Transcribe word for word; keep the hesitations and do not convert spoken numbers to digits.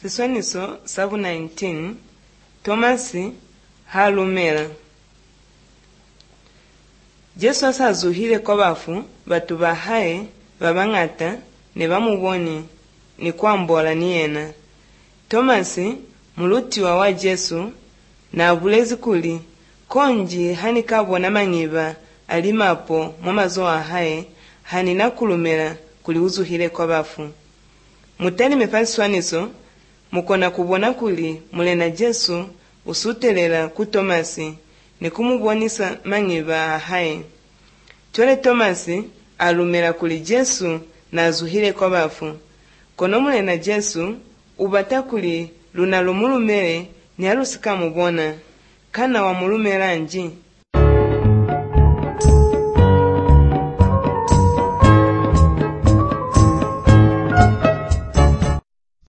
Siswaniso sabu nineteen Tomasi halumela. Jesu asazuhile kwa bafu batu bahaye babangata ne bamuboni ni kwambola ni yena. Tomasi mulutiwa wa Jesu na abulezi kuli konji hani kabona manyiba alimapo mwamazo ahaye hani nakulumela kuli uzuhile kwa bafu. Mutani mefaliswaniso mukona kubona kuli mulena Jesu usutelela ku Tomasi ni kumubonisa manyiba ahaye. Chole Tomasi alumela kuli Jesu na azuhile kwa bafu. Kono mulena Jesu ubata kuli lunalo mulumele ni alusika mubona kana wa mulumela nji.